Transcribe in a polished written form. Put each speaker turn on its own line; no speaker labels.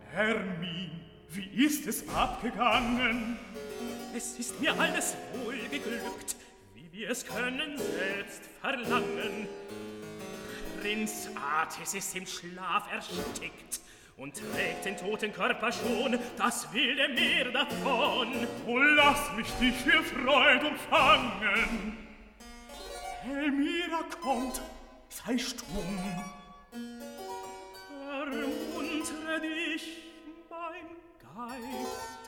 Hermin, wie ist es abgegangen?
Es ist mir alles wohl geglückt, wie wir es können selbst verlangen. Prinz Atys ist im Schlaf erstickt und trägt den toten Körper schon das wilde Meer davon.
O lass mich dich für Freud umfangen. Helmira kommt, sei stumm.
Ermuntre dich, mein Geist.